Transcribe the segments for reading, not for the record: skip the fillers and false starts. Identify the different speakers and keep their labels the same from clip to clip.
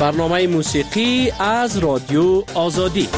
Speaker 1: برنامه موسیقی از رادیو آزادی.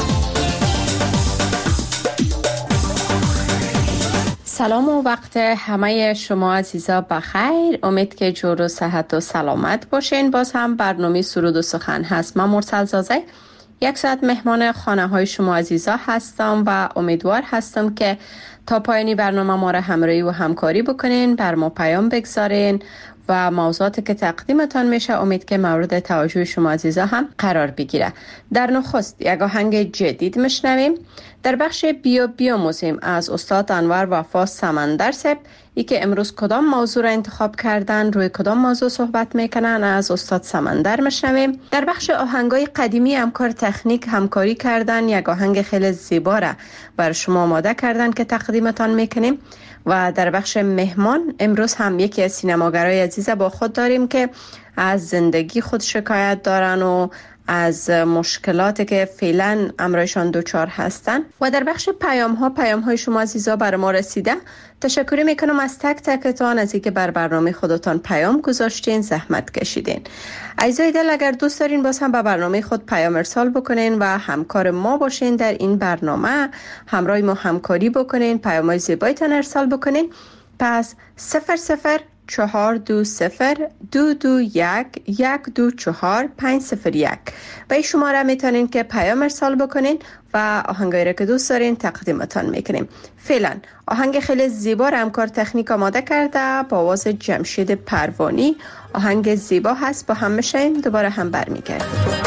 Speaker 2: سلام و وقت همه شما عزیزا بخیر. امید که جور و صحت و سلامت باشین. باز هم برنامه سرود و سخن هست. من مرسل زازه یک ساعت مهمان خانه های شما عزیزا هستم و امیدوار هستم که تا پایانی برنامه ما را همراهی و همکاری بکنین، بر ما پیام بگذارین و موضوعاتی که تقدیمتان میشه امید که مورد توجه شما عزیزا هم قرار بگیره. در نخست یک آهنگ جدید میشنویم در بخش بیا بیاموزیم از استاد انور وفا سمندر صاحب. ای که امروز کدام موضوع را انتخاب کردن، روی کدام موضوع صحبت میکنن، از استاد سمندر میشنویم. در بخش آهنگای قدیمی همکار تکنیک همکاری کردن، یک آهنگ خیلی زیبا را بر شما آماده کردن که تقدیمتان میکنیم. و در بخش مهمان امروز هم یکی از سینماگرای عزیز با خود داریم که از زندگی خود شکایت دارن و از مشکلاتی که فعلا امرایشان دوچار هستن. و در بخش پیام های شما عزیزا بر ما رسیده. تشکر میکنم از تک تکتان از اینکه بر برنامه خودتان پیام گذاشتین، زحمت کشیدین. عزیزای دل، اگر دوست دارین باز هم به برنامه خود پیام ارسال بکنین و همکار ما باشین در این برنامه، همراه ما همکاری بکنین، پیام‌های زیبایتان ارسال بکنین. پس 00420221124 501 به این شماره میتونین که پیام ارسال بکنین و آهنگایی را که دوست دارین تقدیمتان میکنیم. فعلا آهنگ خیلی زیبا را همکار تکنیک آماده کرده با آواز جمشید پروانی. آهنگ زیبا هست، با هم میشیم دوباره هم برمیگردیم.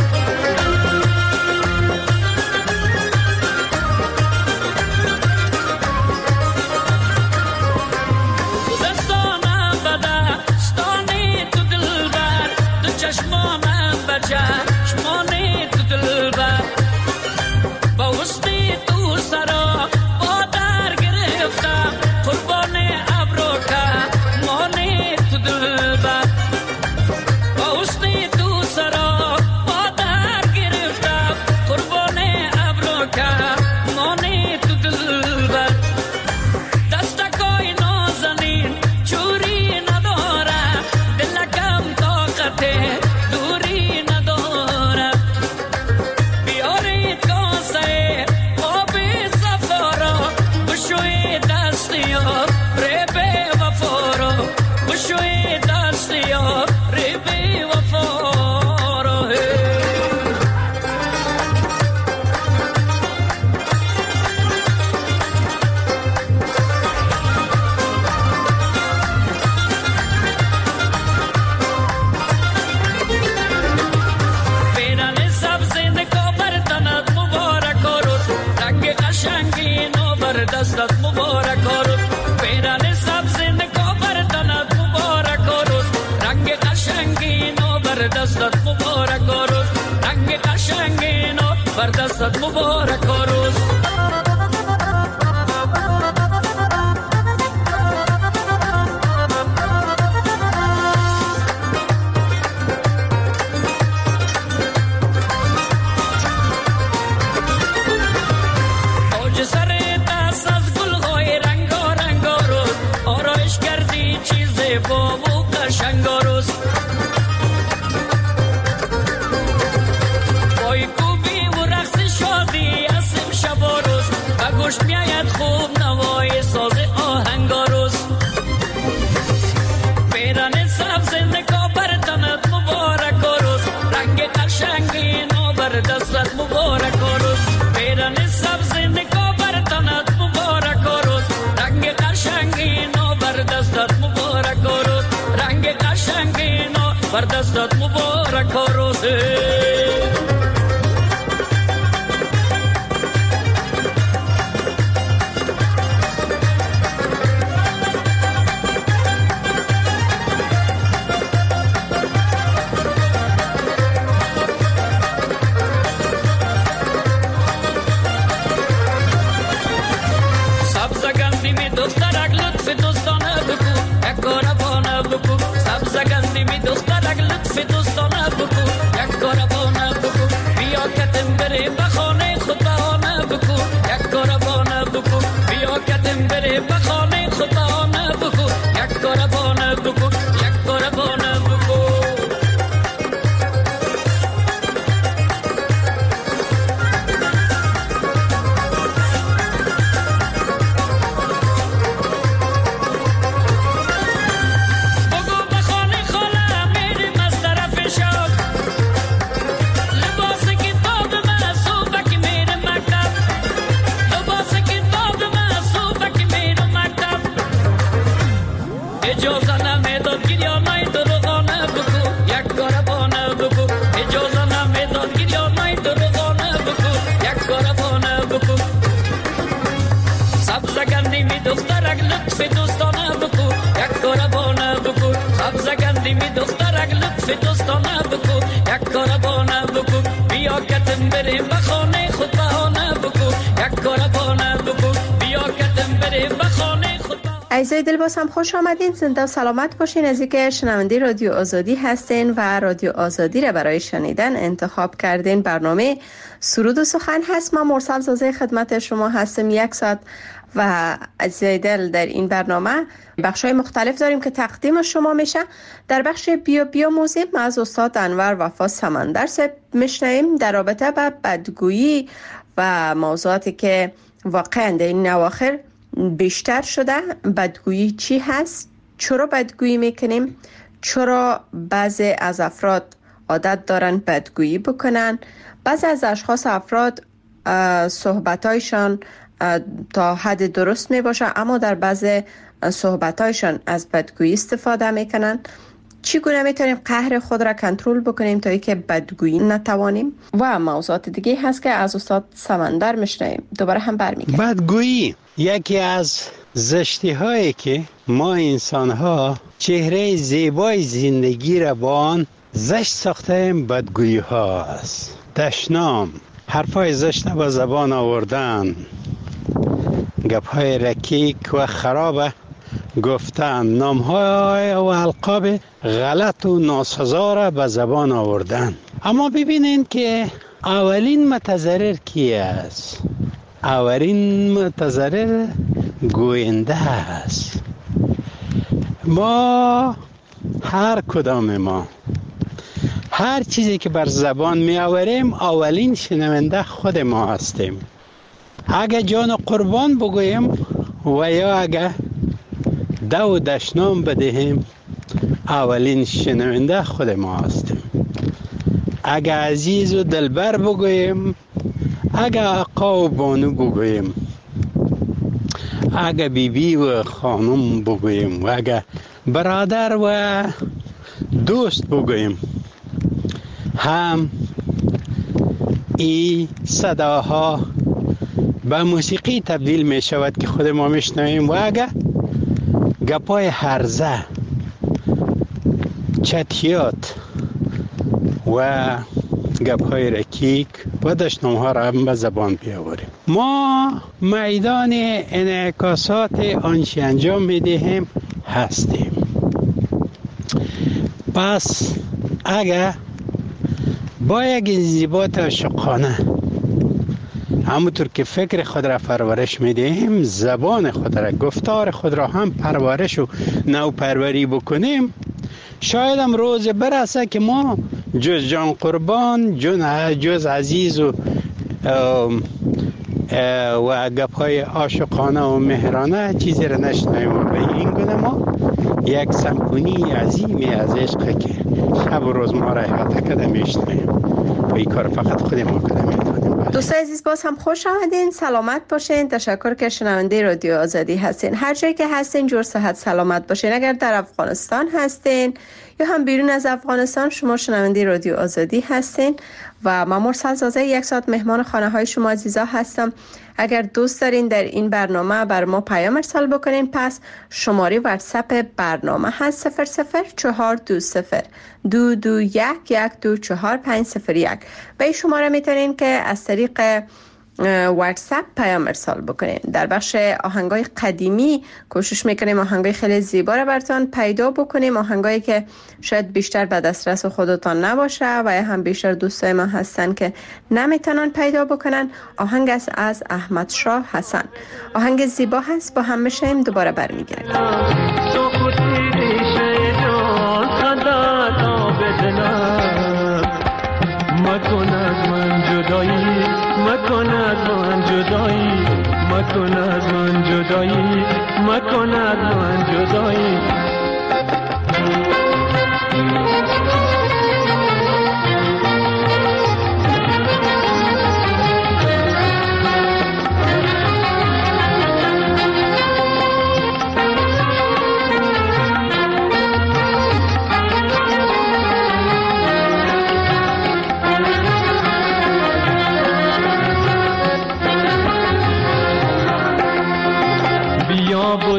Speaker 3: دستت مبارک و روز تاج سر دست از گل‌های رنگارنگ روز آرایش کردی چیز با و قشنگ روز گوش میاید خوب نوای ساز آهنگا روز پیران سبز نگاه بر تنت مبارک روز رنگ قشنگی نو بر دستت مبارک روز پیران سبز نگاه بر تنت مبارک روز رنگ قشنگی نو بر دستت مبارک روز رنگ قشنگی نو بر دستت مبارک روز سبز گندی می دخترک لطف دوستانه بکو یک کار دخترک لطف دوستانه بکو یک کاربانه بکو سبز گندی می دخترک لطف دوستانه بکو یک کاربانه بکو بیا کتم بریم به خانه خود بهانه بکو یک کاربانه بکو بیا کتم بریم به خانه خود.
Speaker 2: عزیزای دل باز هم خوش آمدین، زنده و سلامت باشین. از اینکه شنونده رادیو آزادی هستین و رادیو آزادی را برای شنیدن انتخاب کردین. برنامه سرود و سخن هست. من مرسل زازه خدمت شما هستم. 1 ساعت و عزیزای دل در این برنامه بخش‌های مختلف داریم که تقدیم شما میشه. در بخش بیا موزیک ما از استاد انور وفا سمندر صاحب میشنویم در رابطه با بدگویی و موضوعاتی که واقعا در این اواخر بیشتر شده. بدگویی چی هست؟ چرا بدگویی میکنیم؟ چرا بعضی از افراد عادت دارن بدگویی بکنن؟ بعضی از اشخاص افراد صحبتایشان تا حد درست می باشه اما در بعضی صحبتایشان از بدگویی استفاده میکنن. چگونه میتونیم قهر خود را کنترل بکنیم تا اینکه بدگویی نتوانیم؟ و موضوعات دیگه هست که از استاد سمندر میشنویم. دوباره هم برمیگردیم.
Speaker 4: بدگویی یکی از زشتی هایی که ما انسان ها چهره زیبای زندگی را با آن زشت ساختیم. بدگویی ها است. دشنام، حرفای زشت با زبان آوردن، گپ‌های رکیک و خراب گفتن، نام‌های و القاب غلط و ناسزا را به زبان آوردن. اما ببینید که اولین متضرر کی است؟ اولین متضرر گوینده است. ما هر کدام ما هر چیزی که بر زبان می آوریم اولین شنونده خود ما هستیم. اگه جان قربان بگویم و یا اگه دو دشنام بدهیم اولین شنونده خود ما هستیم. اگه عزیز و دلبر بگویم، اگه آقا و بانو بگویم، اگه بیبی و خانم بگویم و اگه برادر و دوست بگویم، هم این صداها به موسیقی تبدیل می شود که خود ما میشنویم. و اگه گپای هرزه، چتیات و گپای رکیک و دشنام ها را هم به زبان بیاوریم، ما میدان انعکاسات آنچه انجام میدهیم هستیم. پس اگه با یک انضباط عاشقانه همونطور که فکر خود را پرورش میدهیم، زبان خود را، گفتار خود را هم پرورش و نوپروری بکنیم، شاید هم روز برسه که ما جز جان قربان، جز عزیز و گپ‌های عاشقانه و مهرانه چیزی را نشنویم. و به این گونه ما یک سمفونی عظیمی از عشق که شب و روز ما را احاطه کرده میشنویم و این کار فقط خود ما کرده میتونیم.
Speaker 2: دوستان عزیز باز هم خوش آمدین، سلامت باشین. تشکر که شنونده رادیو آزادی هستین. هر جایی که هستین جور صحت سلامت باشین. اگر در افغانستان هستین یا هم بیرون از افغانستان، شما شنونده رادیو آزادی هستین و من مرسل زازه 1 ساعت مهمان خانه های شما عزیزا هستم. اگر دوست دارین در این برنامه بر ما پیام ارسال بکنین، پس شماره واتساپ برنامه هست 0022211240501. به این شماره میتونین که از طریق واتساپ پیام ارسال بکنین. در بخش آهنگای قدیمی کوشش میکنیم آهنگای خیلی زیبا رو براتون پیدا بکنیم، آهنگایی که شاید بیشتر به دسترس خودتان نباشه و یا هم بیشتر دوستای ما هستن که نمیتونن پیدا بکنن. آهنگ است از احمد شاه حسن. آهنگ زیبا هست، با هم میشیم دوباره برمیگردیم.
Speaker 5: مکن از من جدایی، مکن از من جدایی، مکن از من جدایی، مکن از من جدایی.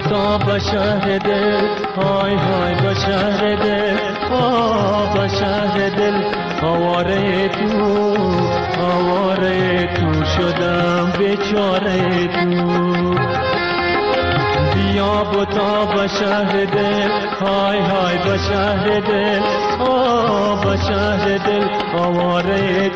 Speaker 5: بتا به شهر دل، های های به شهر دل، به شهر دل. آواره تو شدم بیچاره تو. بیا بتا به شهر دل، های های به شهر دل، به شهر دل. آواره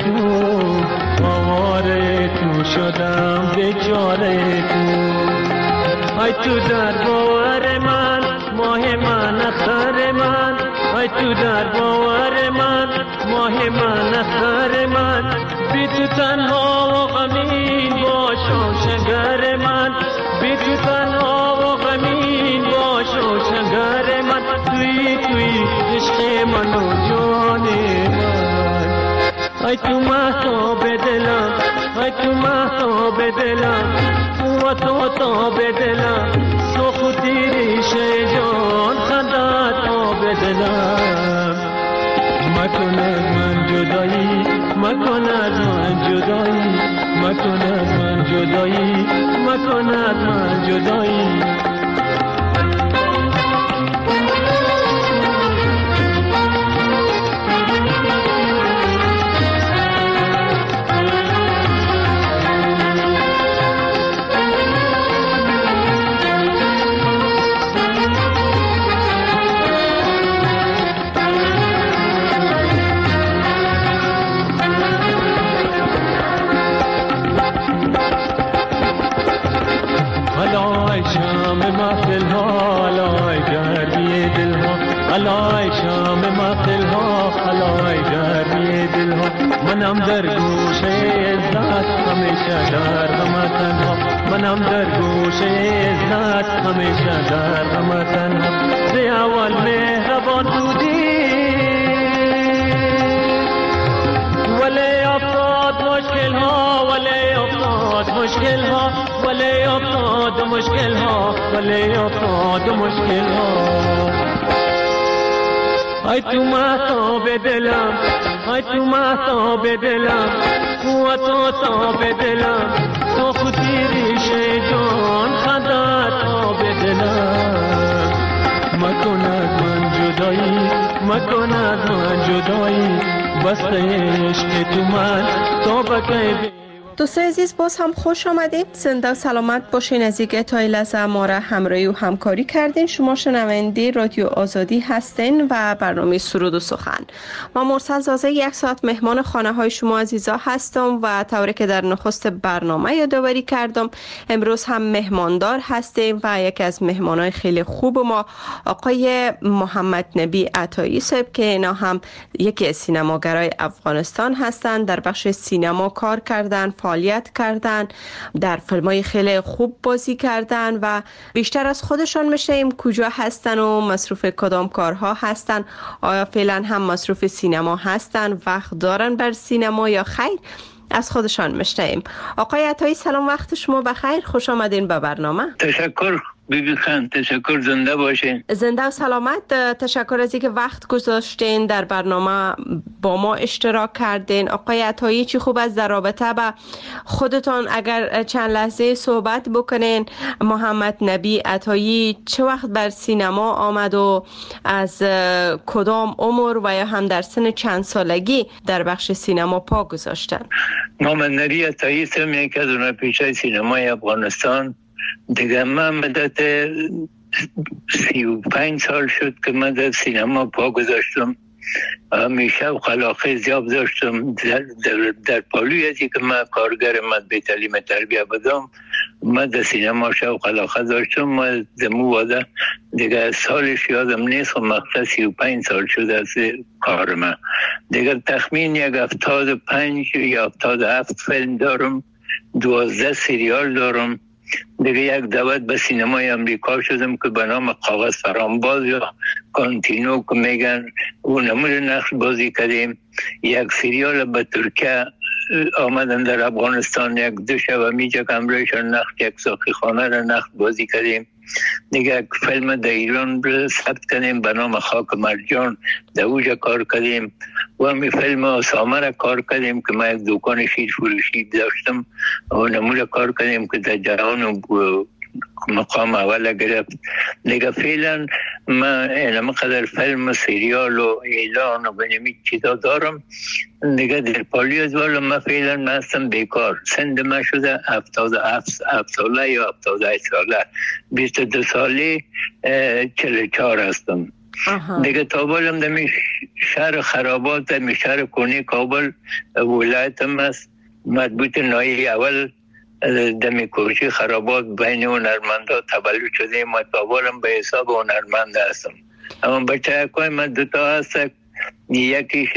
Speaker 5: تو شدم بیچاره تو. ای تو در باور من، ماه من اختر من. ای تو در باور من، ماه من اختر من. بی تو تنها و غمین باشم شنگر من. بی تو تنها و غمین باشم شنگر من. توی عشق من و جان من. ای تو مهتاب دلم، ای تو مهتاب دلم، و تو به دلم. تو خودی ریشه جان خندت به دلم. مکن از من جدایی، مکن از من جدایی، مکن از من جدایی، مکن از من جدایی. منم در گوشه عزت همیشه در غم تنها. منم در گوشه عزت همیشه در غم تنها. ز اول مهربان بودی ولی افتاد مشکل ها، ولی افتاد مشکل ها، ولی افتاد مشکل ها، ولی افتاد مشکل ها. ای تو مهتاب دلم، ای تو مهتاب دلم، و تو به دلم. تو خودی ریشه جان خندت به دلم. مکن از من جدایی، مکن از من جدایی. بسته عشق تو من تو بکی.
Speaker 2: دوستان عزیز باز هم خوش آمدید. زنده و سلامت باشین. از اینکه تا این لحظه ما را همراهی و همکاری کردین. شما شنونده رادیو آزادی هستین و برنامه سرود و سخن. ما مرسل زازه یک ساعت مهمان خانه های شما عزیزا هستم و طوری که در نخست برنامه یادآوری کردم امروز هم مهماندار هستیم و یکی از مهمانای خیلی خوب ما آقای محمد نبی عطایی صاحب که اینا هم یکی از سینماگرای افغانستان هستند. در بخش سینما کار کردن، فعالیت کردن، در فیلم‌های خیلی خوب بازی کردن و بیشتر از خودشان میشنیم کجا هستن و مصروف کدام کارها هستن. آیا فعلا هم مصروف سینما هستن، وقت دارن بر سینما یا خیر؟ از خودشان میشنیم. آقای عطایی سلام، وقت شما بخیر، خوش آمدین به برنامه.
Speaker 6: تشکر بیبی خان، تشکر، زنده باشین.
Speaker 2: زنده و سلامت. تشکر از اینکه وقت گذاشتین در برنامه با ما اشتراک کردین. آقای عطایی چی خوب است در رابطه با خودتان اگر چند لحظه صحبت بکنین. محمد نبی عطایی چه وقت بر سینما آمد و از کدام عمر و یا هم در سن چند سالگی در بخش سینما پا گذاشتن؟
Speaker 6: محمد نبی عطایی هم یکی از هنرپیشه‌های سینمای افغانستان. دیگه من مدت 35 سال شد که من در سینما پا گذاشتم. همیشه خلاقه زیاد داشتم در پالوی ازی که من کارگر مطبع تعلیم تربیه بدم. من در سینما شوق علاقه داشتم. من دمو واده دیگه سالش یادم نیست و مقصد 35 سال شد از کار من. دیگه تخمین یک 75 یا 77 فیلم دارم، 12 سریال دارم. دیگه یک دعوت به سینمای امریکا شدم که به نام کاغذ فرامباز یا کانتینو که میگن، اون نمونه نقش بازی کردیم. یک سریال به ترکیه آمدن در افغانستان، یک دو شب میجا کمرهشان نقش یک ساقی خانه را نقش بازی کردیم. دیگه یک فیلم در ایران ثبت کردیم به نام خاک مرجان، در اوجا کار کردیم. و همی فیلم اسامه را کار کردیم که من یک دکان شیر فروشی داشتم و نمونه کار کردیم که در جهان مقام اول گرفت. دیگه فعلا من اینم قدر فیلم و سریال و اعلان و بنیمی چیزا دارم. دیگه در پالی از والا من فعلا هستم بیکار. سند من شده 77 ساله یا 78 ساله. 22 ساله 44 هستم. دیگه تابالم دمی شهر خرابات، دمی شهر کنی کابل ولایتم است. مضبوط نایه اول دمی کوچی خرابات بین هنرمندا تولد شده. ما تابالم به حساب هنرمند هستم. اما بچه اکای من دوتا هست. یکیش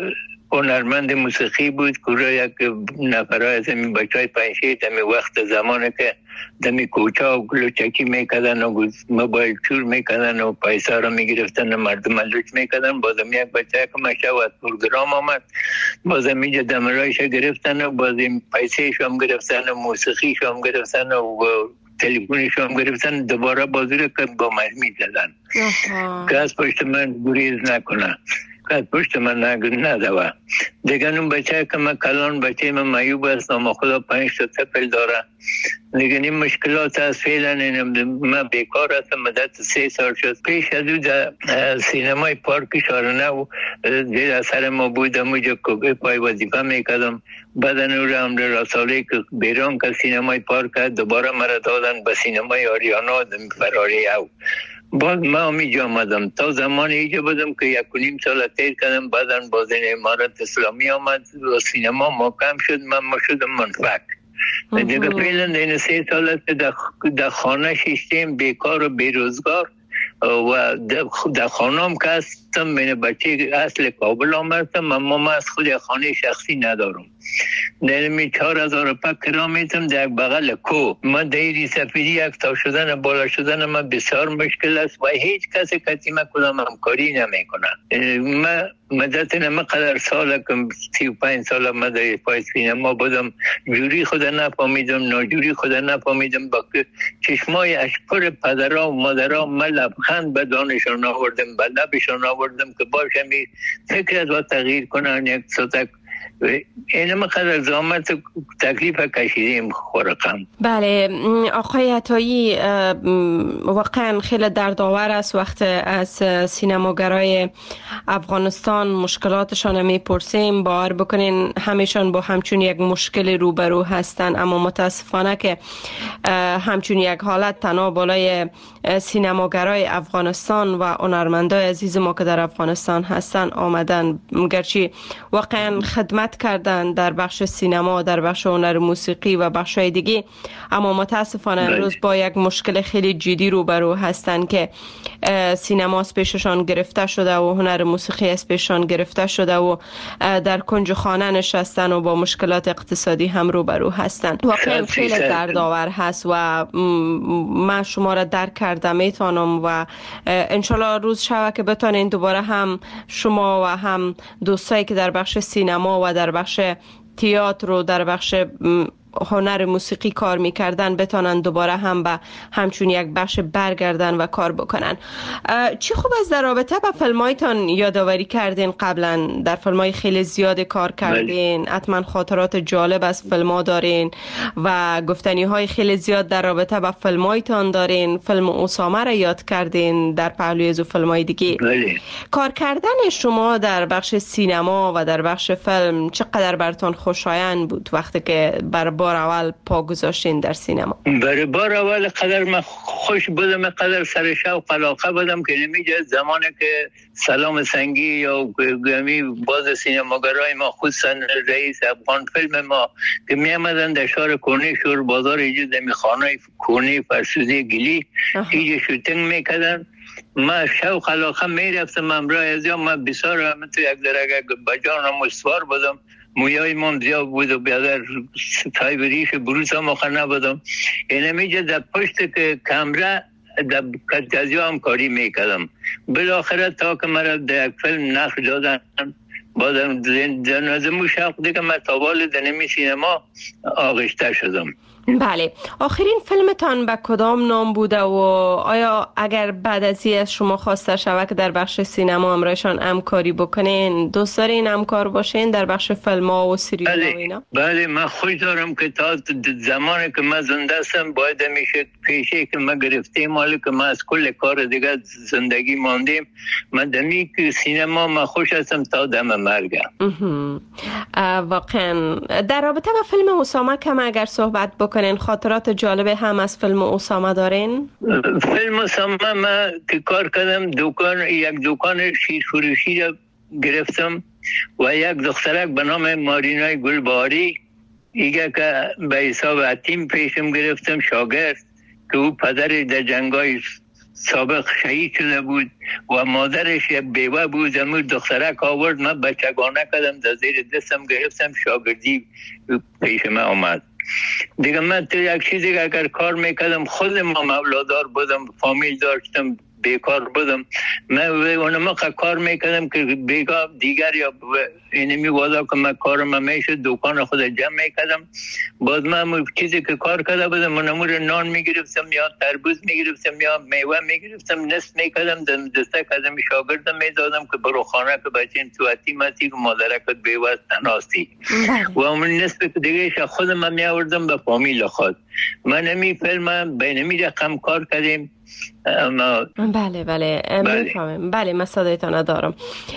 Speaker 6: هنرمند موسیقی بود که یک نفر از این بچه های پنشی دمی وقت زمانه که دمی کوچه و گلوچکی میکدن و موبایل چور میکدن و پیسه را میگرفتن و مردم لوچ میکدن. بازم یک بچه که مشه و پروگرام آمد، بازم اینجا دمرایش گرفتن و بازم پیسه شام گرفتن و موسیقی شام گرفتن و تلفونی شام گرفتن. دوباره بازی را که با مرمی زدن که از پشت من گریز نکنه، که پشت من ندوه. دیگه اون بچه که من کلان بچه من معیوب است، نام خدا 5 تا طفل داره. دیگه این مشکلات هست. فعلا من بیکار هستم. مدت 3 سال شد. پیش از او در سینمای پارک شارنو زیر اثر ما بودم، اونجا که پای وظیفه میکردم. بعدن او را امر سالی که بیرون که سینمای پارک دوباره مرا دادن به سینمای آریانا فراری او. باز من امیجا آمدم تا زمان ایجا بودم که 1.5 سال تیر کردم. بعدن باز این امارت اسلامی آمد و سینما محکم شد. من شدم منفک. دیگه فعلا این 3 سال است در خانه شیشتیم بیکار و بیروزگار و در خانم که هستم. من بچه اصل کابل آمدم، اما من از خود خانه شخصی ندارم. در 4000 کرام میتم در بغل کو. من دیری سفیدی یک تا شدن بالا شدن من بسیار مشکل است و هیچ کسی من کدام همکاری نمیکنه. من مدت نمقدر سال که 35 سال من در پای سینما بودم، جوری خود نفهمیدم، ناجوری خود نفهمیدم. با چشمای اشکر پدرها و مادرها من لبخند به دانشان آوردم، به لبشان آوردم که باشم فکر از و تغییر کنن یک سطح. این مقدر زحمت تکلیف کشیدیم خورقم.
Speaker 2: بله آقای عطایی، واقعا خیلی دردآور است وقت از سینماگرای افغانستان مشکلاتشان میپرسیم. باور بکنین همیشان با همچون یک مشکل روبرو هستند، اما متاسفانه که همچون یک حالت تنها بالای سینماگرای افغانستان و هنرمندای عزیز ما که در افغانستان هستن آمدن. گرچه واقعا خدمت کردن در بخش سینما، در بخش هنر موسیقی و بخش‌های دیگه، اما متاسفانه امروز با یک مشکل خیلی جدی روبرو هستند که سینما از پیششان گرفته شده و هنر موسیقی از پیششان گرفته شده و در کنج خانه نشستن و با مشکلات اقتصادی هم روبرو هستند. واقعا خیلی دردآور هست و من شما را درک کرده میتونم و انشالله روز شوه که بتونین دوباره هم شما و هم دوستایی که در بخش سینما و در بخش تئاتر و در بخش هنر موسیقی کار میکردن بتونن دوباره هم به همچون یک بخش برگردن و کار بکنن. چی خوب است در رابطه با فیلمایتان یادآوری کردین؟ قبلا در فیلمای خیلی زیاد کار کردین، حتما خاطرات جالب از فیلم‌ها دارین و گفتنی های خیلی زیاد در رابطه با فیلمایتان دارین. فیلم اسامه را یاد کردین در پهلوی از فیلمای دیگه. کار کردن شما در بخش سینما و در بخش فیلم چقدر براتون خوشایند بود وقتی که بار اول پا گذاشتین در سینما؟
Speaker 6: برای بار اول قدر من خوش بودم، قدر سر شوق علاقه بودم که نمیجه زمانی که سلام سنگی یا گمی باز سینماگرای ما خصوصا رئیس افغان فیلم ما که می آمدن در شهر کنی شور بازار ایجا دمی خانه کنی فرسوده گلی ایجا شوتنگ میکردن. من شوق علاقه میرفتم امرای از یا من بسیار همه تو یک درگه بجانم استوار بودم. مویای من زیاد بود و بیادر ستای بریش بروز هم آخر نبودم. اینه میجه در پشت که کمره در کتگازی هم کاری میکردم. بالاخره تا که مرا در یک فیلم نقش دادن بازم در نظمو شوق دیگه من تابال دنمی سینما آغشته شدم.
Speaker 2: بله، آخرین فیلمتان به کدام نام بوده و آیا اگر بعد از این از شما خواسته شود که در بخش سینما همراهشان همکاری بکنین دوست دارین همکار باشین در بخش فیلم ها و سریال ها و اینا؟
Speaker 6: بله، من خوش دارم که تا زمانی که من زنده هستم باید میشه پیشه که من گرفتیم، حالا که من از کل کار دیگه زندگی ماندیم، من دمی که سینما من خوش هستم تا دم مرگم.
Speaker 2: واقعا در رابطه با فیلم اسامه کم اگر صحبت بکنین، خاطرات جالب هم از فیلم اسامه دارین؟
Speaker 6: فیلم اسامه من که کار کردم یک دکان شیرفروشی را گرفتم و یک دخترک به نام مارینای گلباری ایگه که به حساب حتیم پیشم گرفتم، شاگرد که او پدر در جنگای سابق شهید شده بود و مادرش یک بیوه بود. امور دخترک آورد، من بچگانه کردم، در زیر دستم گرفتم، شاگردی پیش من آمد. دیگه من تو یک چیزی که اگر کار میکردم، خودم مولادار بودم، فامیل داشتم، بیکار بودم، من اونما کار میکردم که بیگاه دیگر یا اینمی وادا که من کارم میشه دکان خود جمع میکردم. باز من چیزی که کار کرده بودم اونمور نان میگرفتم یا تربوز میگرفتم یا میوه میگرفتم، نصف میکردم دسته کردم شاگردم میدادم که برو خانه که بچین تو حتیمتی که مادرکت بیوه تناستی و اون نصف که دیگه خودم میاوردم به فامیل خود. من نمی فیلم بینمی رقم کار کردیم.
Speaker 2: بله میفهمم. بله من صدایتان ندارم.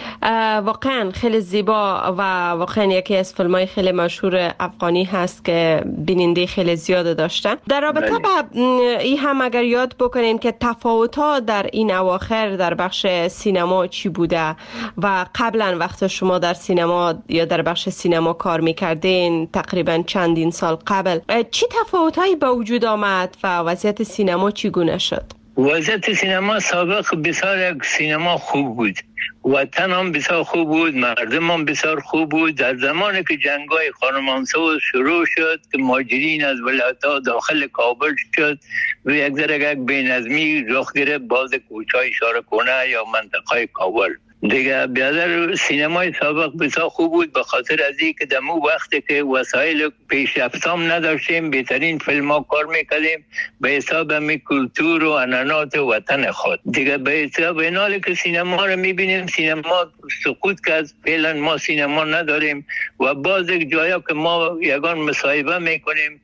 Speaker 2: واقعا خیلی زیبا و واقعا یکی از فیلم‌های خیلی مشهور افغانی هست که بیننده خیلی زیاد داشته. در رابطه با این هم اگر یاد بکنین که تفاوت‌ها در این اواخر در بخش سینما چی بوده و قبلا وقت شما در سینما یا در بخش سینما کار میکردین تقریبا چندین سال قبل، چی تفاوت‌هایی به وجود آمد و وضعیت سینما چگونه شد؟
Speaker 6: وضعیت سینما سابق بسیار سینما خوب بود، وطن هم بسیار خوب بود، مردم هم بسیار خوب بود. در زمانی که جنگای خانمانسو شروع شد که مهاجرین از ولایت‌ها داخل کابل شد و یک ذره بی‌نظمی رخ گرفت، باز کوچه‌های شارکونه یا منطقه کابل دیگه. بیادر سینمای سابق بسیار خوب بود به خاطر از این که دمو وقتی که وسایل پیشرفتام نداشتیم بهترین فیلم ها کار میکردیم به حساب می کلتور و عنعنات وطن خود دیگه. به حساب این حالی که سینما رو میبینیم سینما سقوط کرد، فعلا ما سینما نداریم و باز یک جایا که ما یگان مصاحبه میکنیم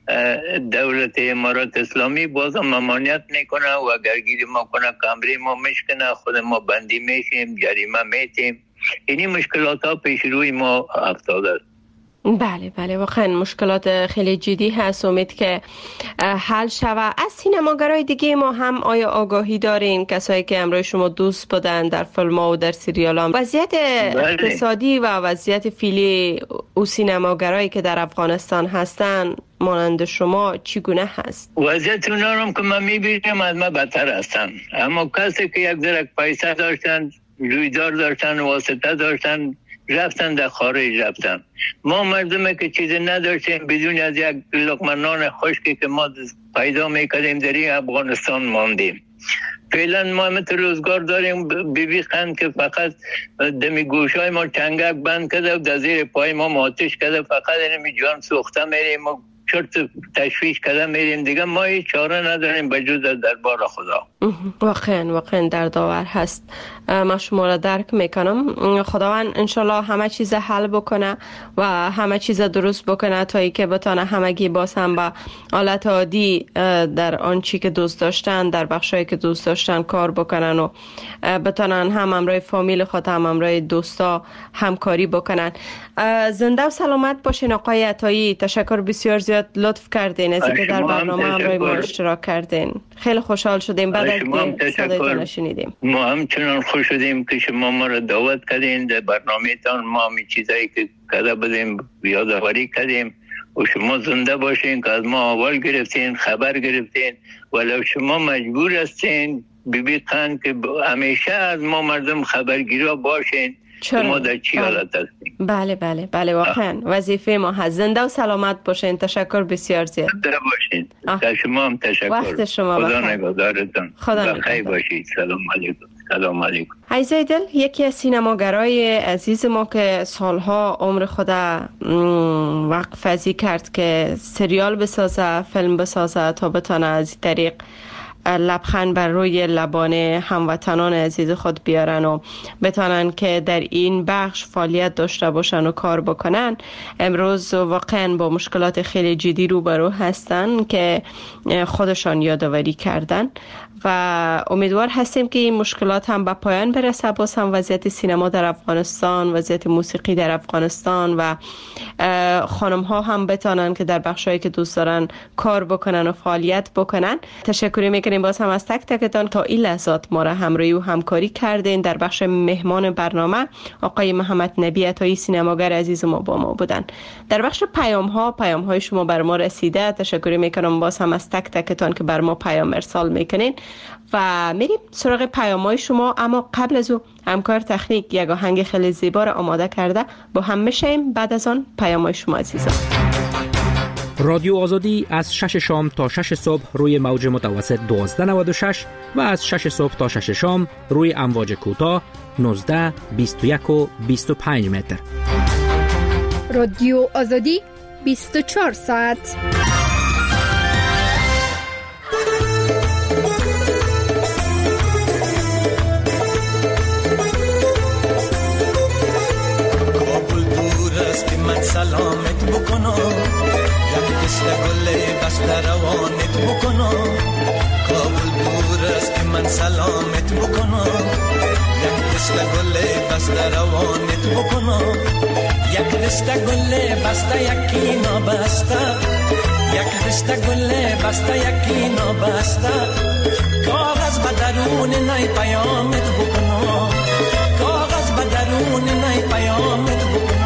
Speaker 6: دولت امارات اسلامی بازم ممانعت میکنه و گرگیری ما کنه، کمری ما میشکنه، خود ما بندی میشیم، جریمه میتیم. اینی مشکلات ها پیش روی ما افتاده است.
Speaker 2: بله واقعا مشکلات خیلی جدی هست. امید که حل شود. از سینماگرای دیگه ما هم آیا آگاهی دارین کسایی که همراه شما دوست بودن در فیلم ها و در سریال ها، وضعیت اقتصادی و وضعیت فعلی او سینماگرایی که در افغانستان هستن مانند شما چگونه هست؟
Speaker 6: وضعیت اونا هم که من میبینم از ما بدتر هستن، اما کسی که یک ذره پیسه داشتن، رویدار داشتن، واسطه داشتن، رفتن در خارج رفتن. ما مردمی که چیزی نداشتیم بدون از یک لقمه نان خشکی که ما پیدا میکردیم در این افغانستان ماندیم. فعلا ما مثل روزگار داریم ببیخند که فقط دمی گوشای ما چنگک بند کرده و در زیر پای ما آتش کرده، فقط اینمی جان سوخته میریم و چرت تشویش کرده میریم دیگه. ما هیچ چاره نداریم به جز در دربار خدا.
Speaker 2: واقعا دردآور هست. من شما را درک میکنم. خداوند انشالله همه چیز حل بکنه و همه چیز درست بکنه تا ای که بتانه همگی باز هم با حالت عادی در آنچی که دوست داشتن در بخشایی که دوست داشتن کار بکنن و بتانن هم همراه فامیل خود هم همراه دوستا همکاری بکنن. زنده و سلامت باشین آقای عطایی. تشکر بسیار زیاد لطف کردین از اینکه در برنامه همراه ما اشتراک کردین. خیلی خوشحال شدیم بعد از که صدایتان شنیدیم.
Speaker 6: ما همچنان خوش شدیم که شما ما را دعوت کردین در برنامه تان. ما می چیزایی که کرده بودیم یادآوری کردیم و شما زنده باشین که از ما اول گرفتین، خبر گرفتین. ولو شما مجبور هستین ببینید که همیشه از ما مردم خبرگیرا باشین که ما در چی حالت هستیم.
Speaker 2: بله واقعا وظیفه ما هست. زنده و سلامت باشین. تشکر بسیار زیاد.
Speaker 6: زنده باشین. در شما هم تشکر.
Speaker 2: وقت شما
Speaker 6: خدا نگهدارتان.
Speaker 2: خدا
Speaker 6: بخیر باشید. سلام علیکم. سلام علیکم.
Speaker 2: عزیزدل، یکی از سینماگرای عزیز ما که سالها عمر خود وقفه‌ای کرد که سریال بسازه، فیلم بسازه تا بتانه از طریق لبخند بر روی لبان هموطنان عزیز خود بیارن و بتانن که در این بخش فعالیت داشته باشن و کار بکنن. امروز واقعا با مشکلات خیلی جدی روبرو هستن که خودشان یادآوری کردن و امیدوار هستیم که این مشکلات هم به پایان برسه. باز هم وضعیت سینما در افغانستان، وضعیت موسیقی در افغانستان و خانم ها هم بتانن که در بخشایی که دوست دارن کار بکنن و فعالیت بکنن. تشکر میکنیم باز هم از تک تکتان تا این لحظات ما را همراهی و همکاری کردین. در بخش مهمان برنامه آقای محمد نبی عطایی، سینماگر عزیز ما با ما بودن. در بخش پیام های شما بر ما رسیده. تشکر میکنم باز هم از تک تکتان که بر ما پیام ارسال میکنین و میریم سراغ پیام‌های شما. اما قبل از او همکار تکنیک یک آهنگ خیلی زیبا را آماده کرده، با هم میشیم بعد از آن پیام‌های شما عزیزان.
Speaker 1: رادیو آزادی از 6 شام تا 6 صبح روی موج متوسط 1296 و از 6 صبح تا 6 شام روی امواج کوتاه 19 21 و 25 متر.
Speaker 7: رادیو آزادی 24 ساعت.
Speaker 8: من سلامت بکنم، یک دست گل بسته روانت بکنم. کابل دور است که من سلامت بکنم، یک دست گل بسته روانت بکنم. یک دست گل بسته یکی نابسته، یک دست گل بسته یکی نابسته. کاغذ به درون نی پیامت بکنم، کاغذ به درون نی پیامت بکنم.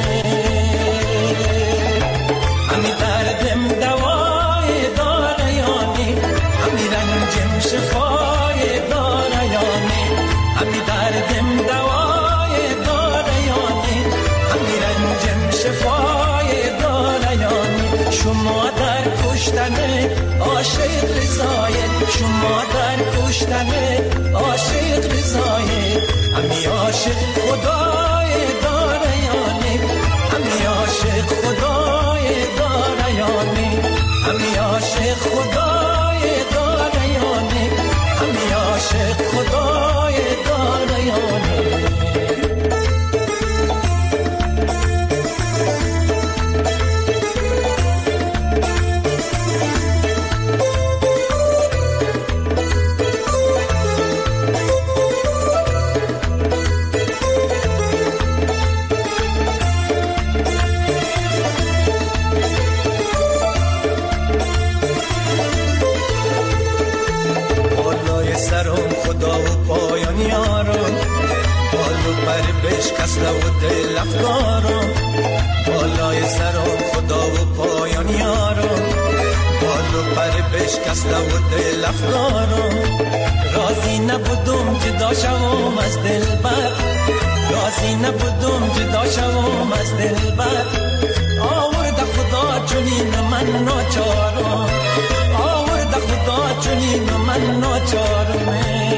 Speaker 8: همی دردم دوای داره یانی، همی رنجم شفای داره یانی. همی دردم دوای داره یانی، همی رنجم شفای داره یانی. شما در کشتن عاشق رضایت، شما در کشتن عاشق رضایت. همی عاشق خدای داره یانی، همی عاشق خدای داره یانی. همی عاشق خدای داره یانی، همی عاشق خدای داره یانی. بشکسته و دل افکارم، بالای سرم خدا و پایان یارم. بال و پر بشکسته و دل افکارم. راضی نبودم جدا شوم از دلبر، راضی نبودم جدا شوم از دلبر. آورده خدا چنین من ناچارم، آورده خدا چنین من ناچارم.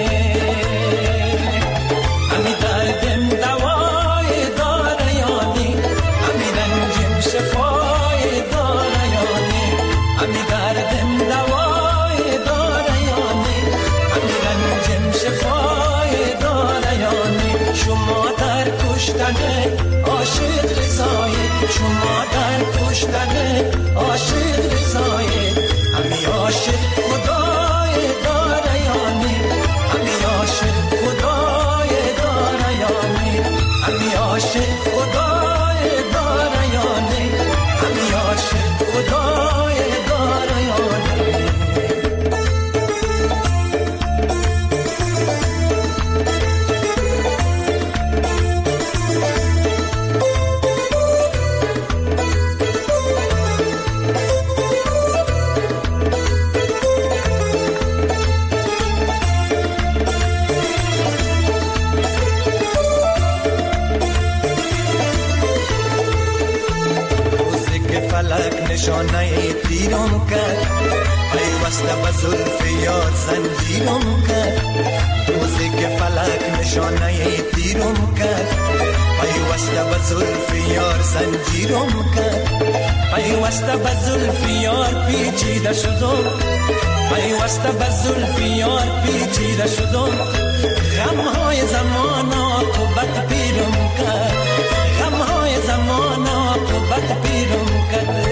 Speaker 8: همی دردم دوای داره یانی، همی رنجم شفای داره یانی. همی دردم دوای داره یانی، همی رنجم شفای داره یانی. شما در کشتن عاشق رضایت، شما در کشتن عاشق رضایت. همی عاشق خدای داره یانی، همی عاشق خدای داره یانی. همی عاشق خدای داره یانی، همی عاشق خدای داره یانی. نشانه تیرم کرد، پیوست پیوسته به زلف یار زنجیرم کرد روزی که فلک نشانه تیرم کرد پیوسته به زلف یار زنجیرم کرد پیوسته به زلف یار پیچیده شدم پیوسته به زلف یار پیچیده شدم غمهای زمان عاقبت پیرم کرد غمهای زمان عاقبت پیرم کرد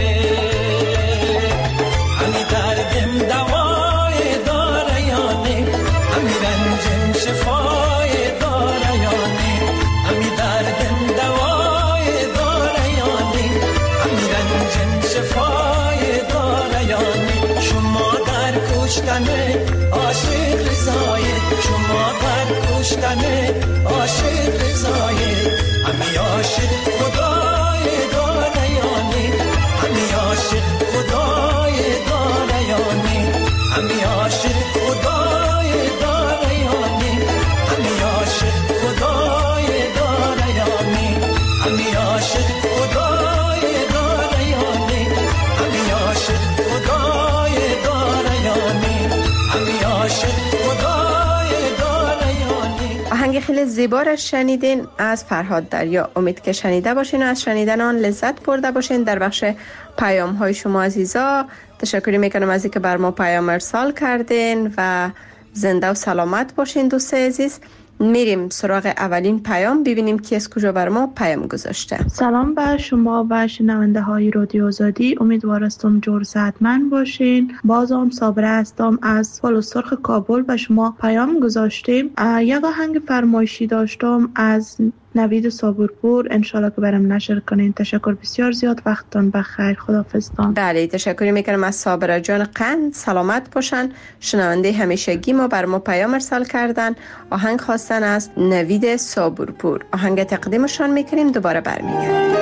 Speaker 8: همی دردم دوای داره یا نه همی رنجم شفای داره یا نه همی دردم دوای داره یا نه همی رنجم شفای داره یا نه شما در کشتن عاشق رضایه شما در کشتن عاشق رضایه همی عاشق خدای داره یا نه همی عاشق خدای داره یا نه همی عاشق خدای داره یا نه همی عاشق خدای داره یا نه همی عاشق خدای داره یا نه همی عاشق خدای داره یا نه همی عاشق خدای داره یا نه.
Speaker 2: آهنگ خیلی زیبا را شنیدین از فرهاد دریا. امید که شنیده باشین و از شنیدن آن لذت برده باشین. در بخش پیام های شما عزیزا تشکر میکنم از اینکه بر ما پیام ارسال کردین و زنده و سلامت باشین. دوست عزیز میریم سراغ اولین پیام ببینیم کی از کجا بر ما پیام گذاشته.
Speaker 9: سلام به شما و شنونده های رادیو آزادی، امیدوارم جور صحتمند باشین. بازم صابره هستم از پلوسرخ کابل و شما پیام گذاشتیم. یک آهنگ فرمایشی داشتم از نوید صابرپور، انشالله که برام نشر کنین. تشکر بسیار زیاد، وقتتان بخیر، خداحافظتان.
Speaker 2: بله تشکر میکنم از صابره جان قند، سلامت باشن. شنونده همیشگی ما بر ما پیام ارسال کردن، آهنگ خواستن از نوید صابرپور. آهنگ تقدیمشان میکنیم، دوباره برمیگردیم.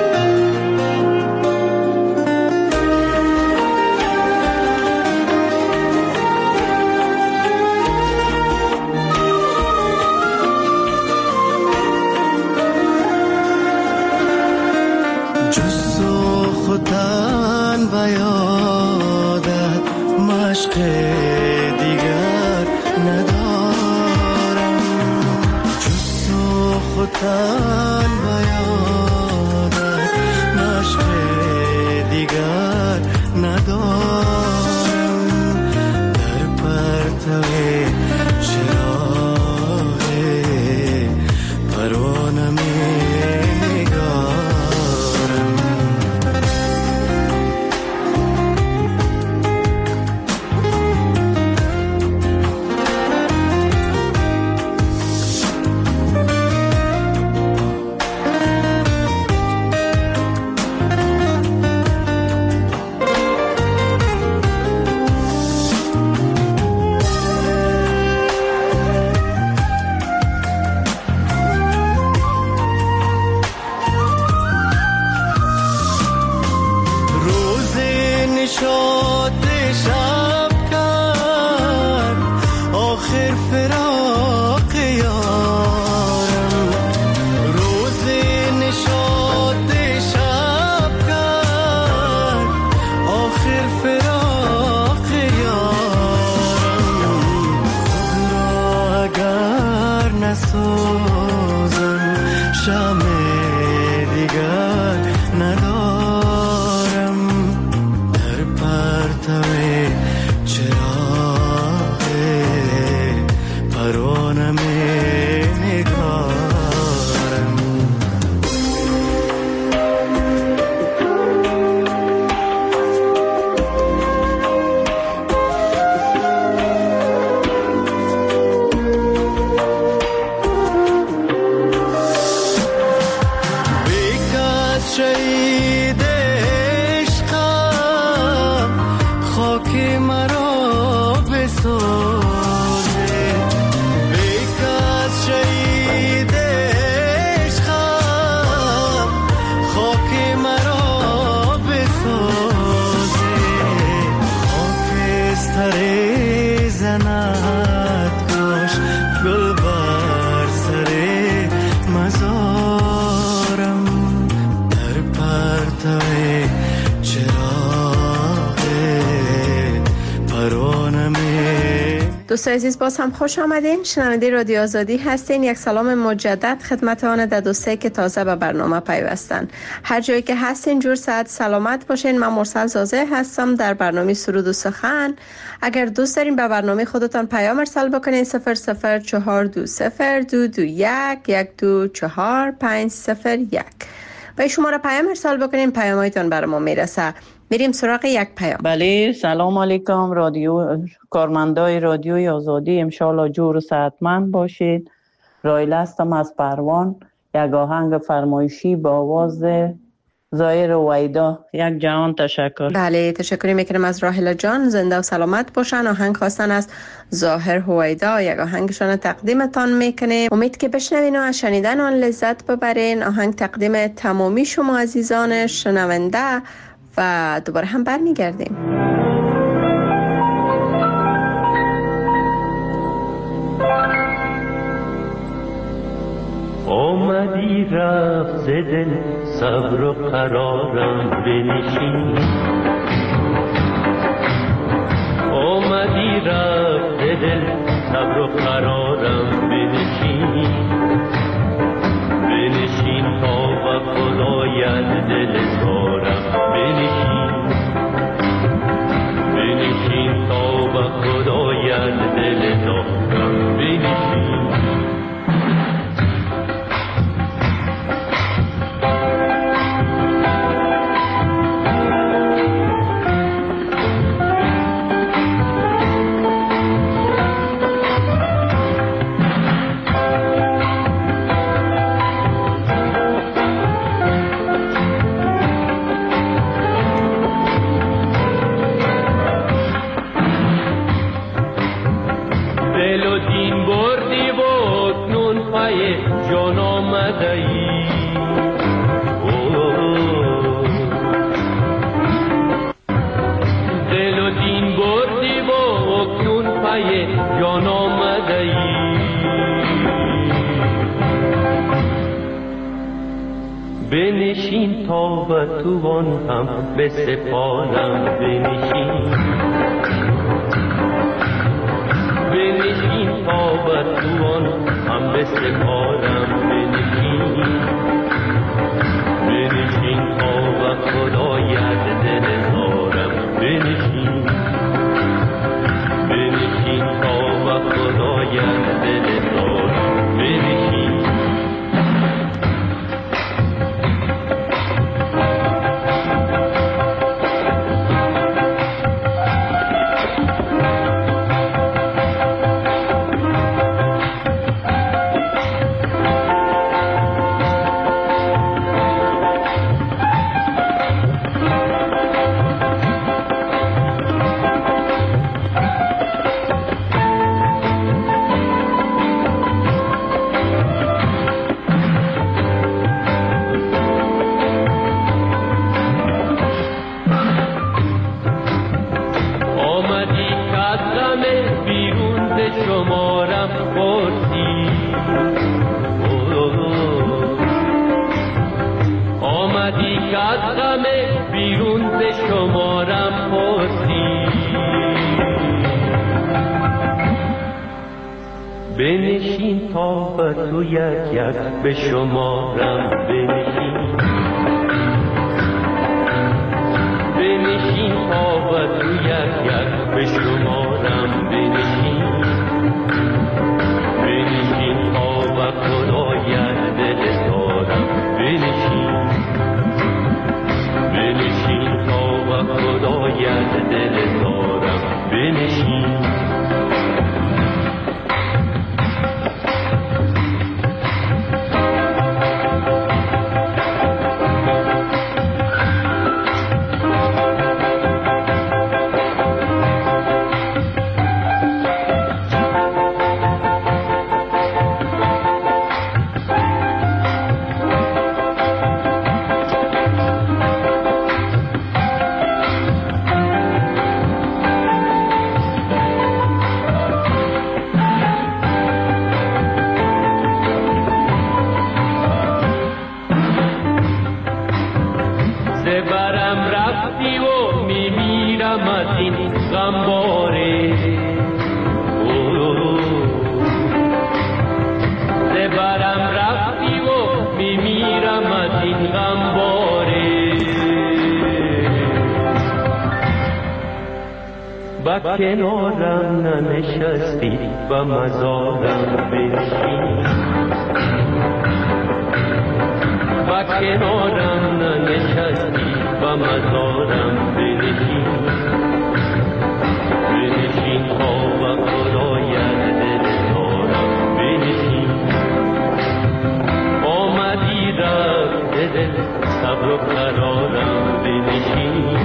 Speaker 8: خودتن بیادت مشق دیگر ندارم جز تو خودتن بیادت مشق دیگر ندارم در پرتو چراغ پروانه
Speaker 2: دوستان عزیز باز هم خوش آمدین. شنونده رادیو آزادی هستین. یک سلام مجدد خدمت آن در دوستایی که تازه به برنامه پیوستن. هر جایی که هستین جور صحت سلامت باشین. من مرسل زازه هستم در برنامه سرود و سخن. اگر دوست دارین به برنامه خودتان پیام ارسال بکنین 004202221124501. و شماره پیام ارسال بکنین پیامایتان برای ما میرسه. میریم سراغ یک پیام.
Speaker 10: بله سلام علیکم رادیو کارمندای رادیوی آزادی، انشالله جور و صحتمند باشید. رایل هستم از پروان. یک آهنگ فرمایشی با آواز ظاهر هویدا. یک جهان تشکر.
Speaker 2: بله تشکر میکنم از راحله جان، زنده و سلامت باشن. آهنگ خواستن از ظاهر هویدا، یک آهنگشان تقدیمتان میکنیم. امید که بشنوین و از شنیدن آن لذت ببرین. آهنگ تقدیم تمامی شما عزیزان شنونده و دوباره هم برمیگردیم.
Speaker 5: آمدی رفت ز دل صبر و قرارم بنشین. آمدی رفت ز دل صبر و قرارم بنشین. بنشین تا به خدایت دل زارم بنشین. بنشین تا به خدایت دل زارم بنشین. جان آمده ای دل و دین بردی و اکنون پای جان آمده ای. بنشین تا به توان هم بسپارم بنشین. بنشین تا به توان هم بسپارم بنشین. بنشین تا به خدایت دل زارم بنشین. بنشین تا به خدایت دل زارم بنشین. بنشین تا به تو یک یک به شمارم بنشین. بنشین تا به تو یک یک به شمارم بنشین. بنشین تا به خدایت دل زارم بنشین. بنشین تا به خدایت دل زارم بنشین. و کنارم ننشستی و مزارم بنشین و کنارم ننشستی و مزارم بنشین بنشین خواب خدایت دلارم بنشین آمدی رفت دل صبر و قرارم بنشین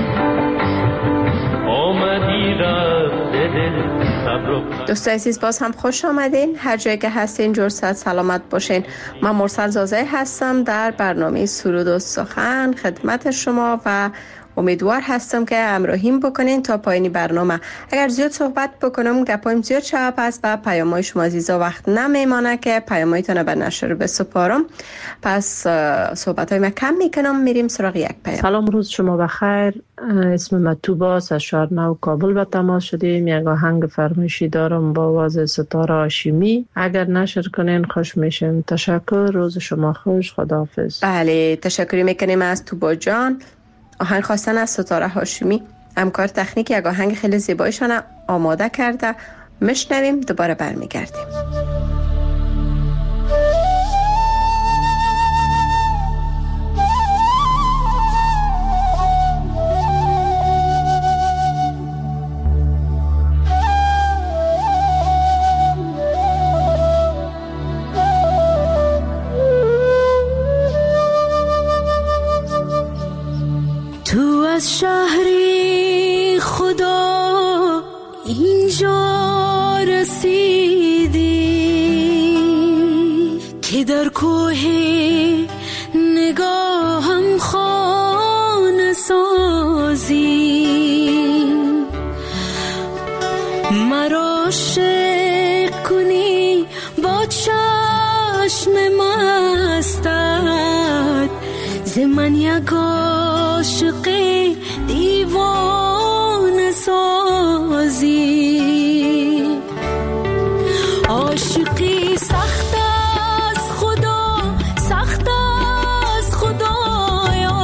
Speaker 5: آمدی رفت دل صبر و قرارم.
Speaker 2: دوستای عزیز باز هم خوش آمدین. هر جایی که هستین جور صحت سلامت باشین. من مرسل زازه هستم در برنامه سرود و سخن خدمت شما و امیدوار هستم که همراهیم بکنین تا پایین برنامه. اگر زیاد صحبت بکنم گپایم زیاد شب است و پیام‌های شما عزیزا وقت نمیمانه که پیام‌هایتون به نشر بسپارم. پس صحبت‌های ما کم میکنم، میریم سراغ یک پیام.
Speaker 11: سلام، روز شما بخیر. اسم من توباس از شهر نو کابل به تماس شدیم. یک آهنگ فرمایشی دارم با آواز ستاره هاشمی. اگر نشر کنین خوش میشم. تشکر، روز شما خوش، خداحافظ.
Speaker 2: بله، تشکر میکنیم از توبا جان. آهنگ خواستن از ستاره هاشمی، همکار تکنیک، یک آهنگ خیلی زیبایشان آماده کرده. میشنویم، دوباره برمیگردیم.
Speaker 12: تو از شهری خدا اینجا رسیدی که در کوه نگاهم خانه سازی، مرا عاشق کنی با چشم مستت، ز من یک عاشق دیوانه سازی. عاشقی سخت از خدا، سخت از خدایا،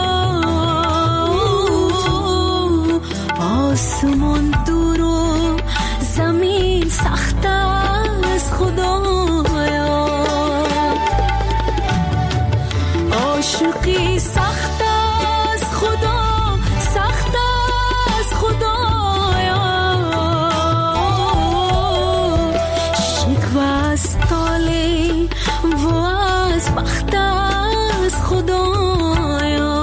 Speaker 12: آسمان دور و زمین سخت از خدایا. عاشقی سخت از خدا، سخت از خدایا، شکوه از تالی و از بخت از خدایا.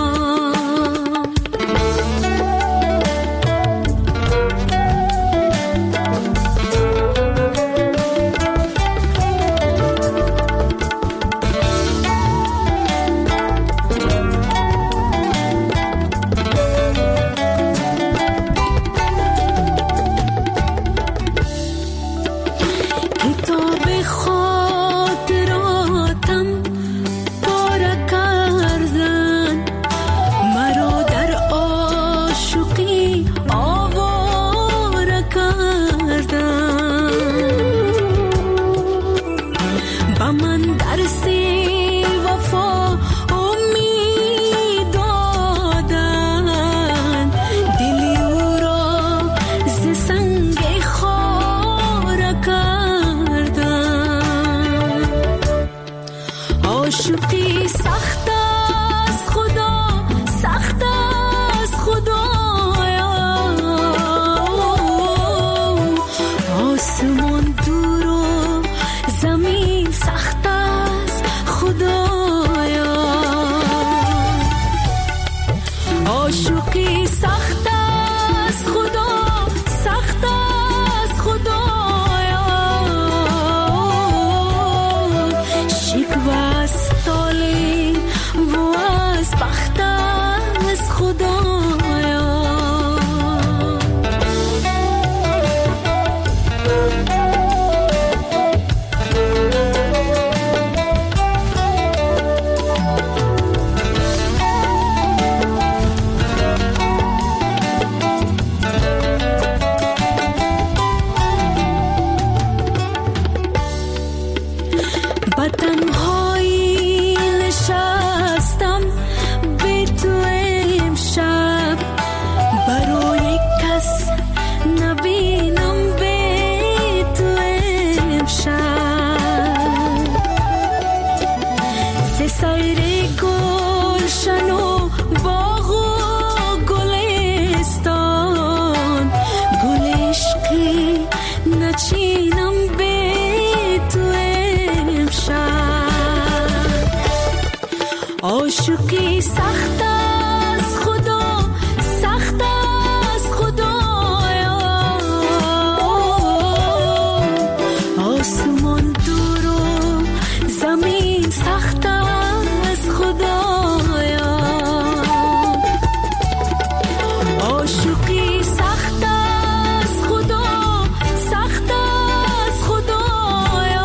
Speaker 12: نچینم به تو امشب عاشقی سخت از خدا سخت از خدایا آسمان دور و زمین سخت از خدایا عاشقی سخت از خدا سخت از خدایا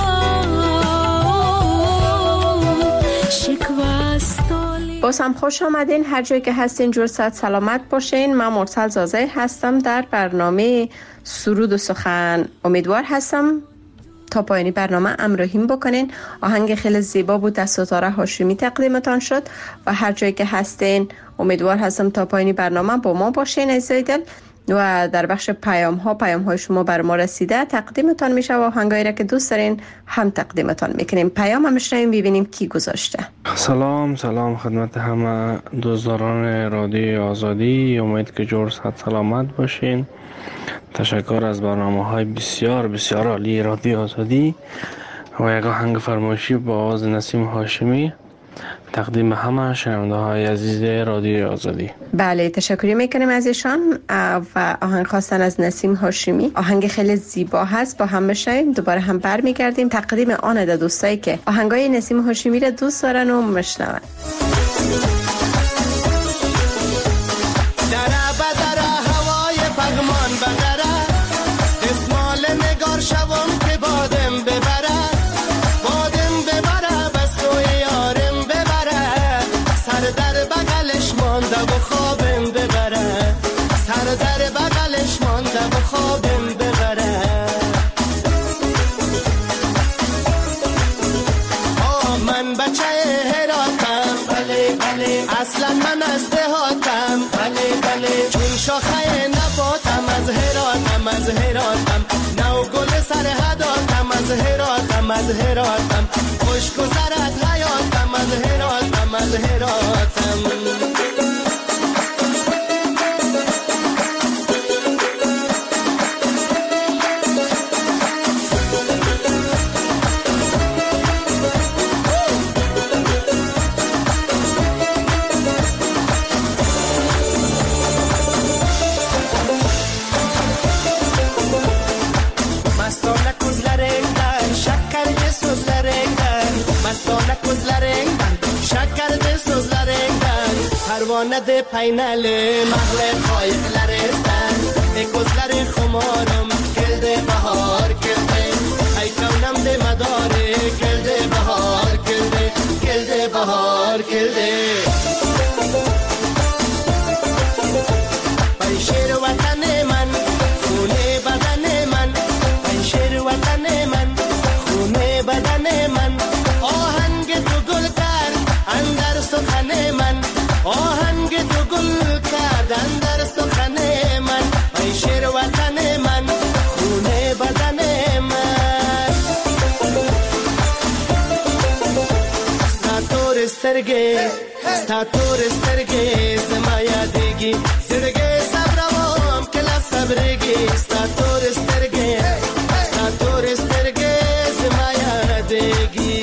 Speaker 12: شکوه
Speaker 2: باز هم خوش آمدین. هر جایی که هستین جور صحت سلامت باشین. من مرسل زازه هستم در برنامه سرود و سخن. امیدوار هستم تا پایانی برنامه همراهیم بکنین. آهنگ خیلی زیبا بود از ستاره هاشمی تقدیمتان شد و هر جایی که هستین امیدوار هستم تا پایانی برنامه با ما باشین عزیزای دل. و در بخش پیام های شما بر ما رسیده تقدیمتان میشه و آهنگایی را که دوست دارین هم تقدیمتان میکنیم. پیام هم میشنیم ببینیم کی گذاشته.
Speaker 13: سلام خدمت همه دوستداران رادیو آزادی. امید که جور صحت سلامت باشین. تشکر از برنامه‌های بسیار بسیار عالی رادیو آزادی و یک آهنگ فرمایشی با آواز نسیم هاشمی تقدیم همه شنونده‌های عزیز رادیو آزادی.
Speaker 2: بله تشکر میکنیم از ایشان و آهنگ خواستن از نسیم هاشمی. آهنگ خیلی زیبا هست. با هم بشنویم دوباره هم برمیگردیم تقدیم آن ده دوستایی که آهنگای نسیم هاشمی را دوست دارن و میشنون.
Speaker 14: اصلا من از دهاتم چون شاخه نباتم از هراتم نو گل سر هداتم از هراتم خوش گذرد حیاتم از هراتم پروانه پینل مغل قایق لرستن ای کزلر خمارم کلده بهار کلده ای کونم ده مداره کلده بهار کلده بهار کلده پنشیر وطن من خونه بدن من پنشیر وطن من خونه بدن من آهنگ تو گل کرد اندر سخن من آهنگ تو گل کردن در سخن من ای شیر وطن من خونه بدن من ستاتور استرگه زمایا دیگی زرگه صبروام کلا صبرگی ستاتور استرگه زمایا دیگی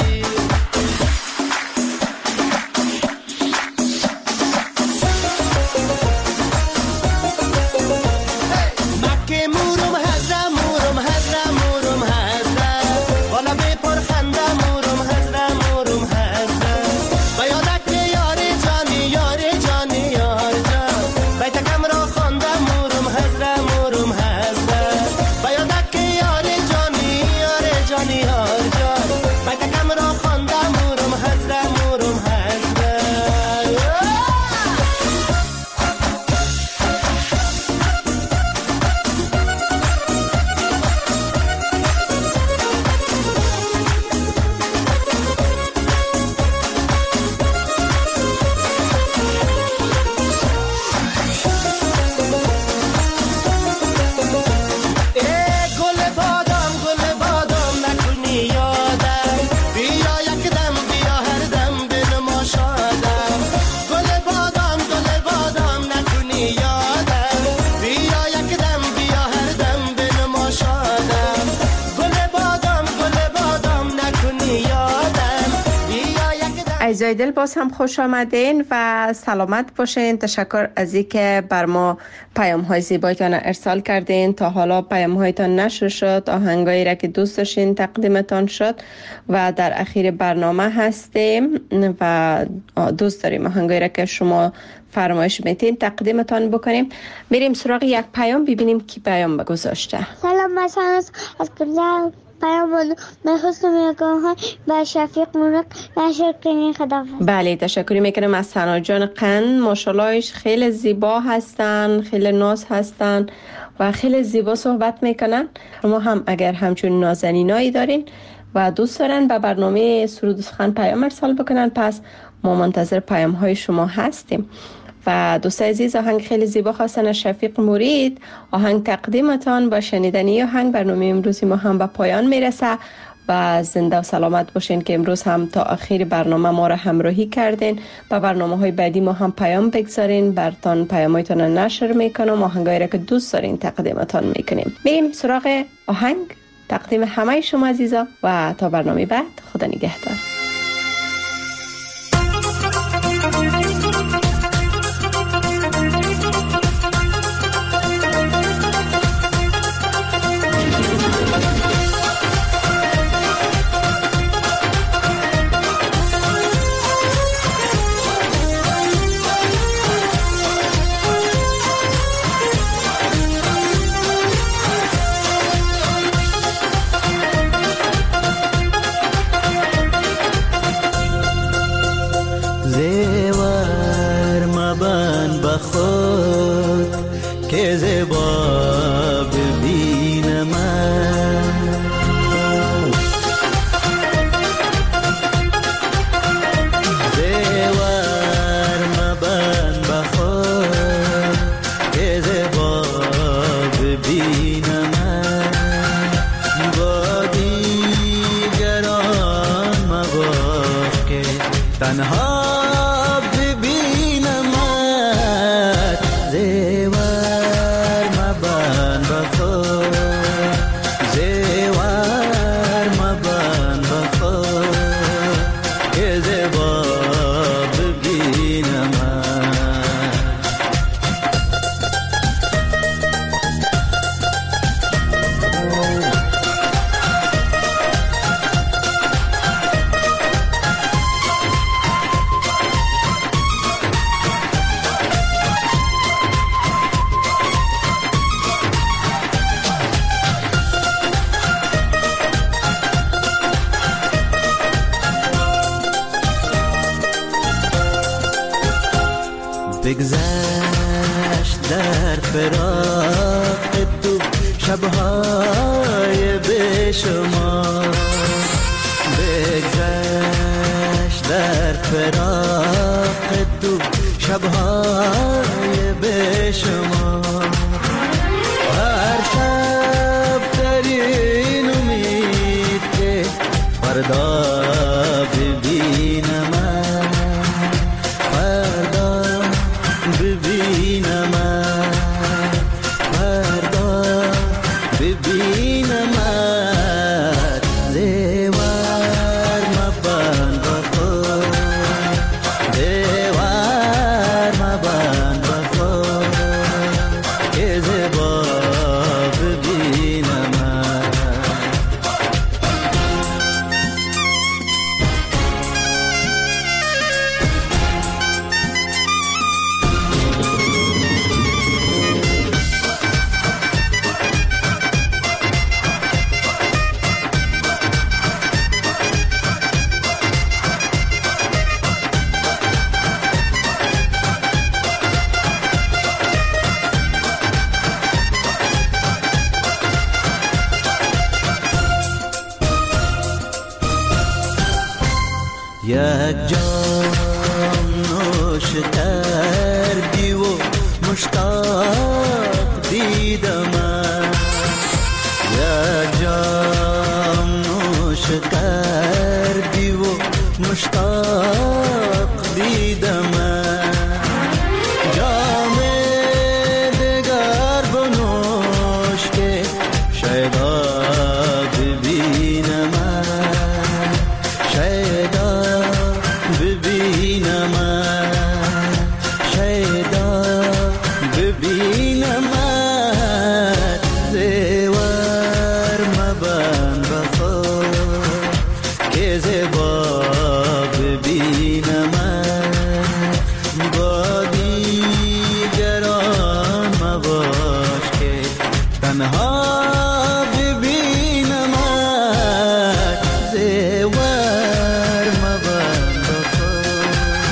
Speaker 2: عزیزای دل، باز هم خوش آمدین و سلامت باشین. تشکر از اینکه بر ما پیام های زیبایتان ارسال کردین. تا حالا پیام هایتان نشر شد، آهنگایی را که دوست داشتین تقدیمتان شد و در اخیر برنامه هستیم و دوست داریم آهنگایی را که شما فرمایش میتین تقدیمتان بکنیم. میریم سراغ یک پیام ببینیم کی پیام گذاشته.
Speaker 15: سلام، مثلا از کجا پیام محسوس میگم با شفیق مونک نشر کنین. خداحافظ.
Speaker 2: بله، تشکر میکنم از سنا جان قند. ماشاءالله خیلی زیبا هستن، خیلی ناز هستن و خیلی زیبا صحبت میکنن. شما هم اگر همچون نازنینایی دارین و دوست دارن به برنامه سرود و سخن پیام ارسال بکنن، پس ما منتظر پیام های شما هستیم. و دوست عزیز، آهنگ خیلی زیبا خواستن از شفیق مرید. آهنگ تقدیمتان با شنیدنی آهنگ برنامه امروزی ما هم به پایان میرسه و زنده و سلامت باشین که امروز هم تا آخر برنامه ما را همراهی کردین. با برنامه های بعدی ما هم پیام بگذارین، برتان پیامایتان نشر میکنم. آهنگایی را که دوست دارین تقدیمتان میکنیم. میریم سراغ آهنگ تقدیم همه شما عزیزا و تا برنامه بعد، خدا نگهدار.
Speaker 8: بگذشت در فراق تو شبهای بیشمار، بگذشت در فراق تو شبهای بیشمار. هر شب در این امید که فردا ببینم، یک جام نوش کردی و مشتاق دیدم، یک جام نوش کردی و مشتاق دیدم، جام دگر بنوش که شاید ببینم، شاید ببینم.
Speaker 16: مبن بخور که زیبا ببینم با دیگران مباش که تنها ببینم زیور مبن بخور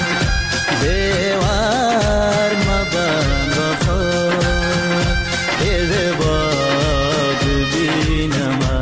Speaker 16: زیور مبن بخور که زیبا ببینم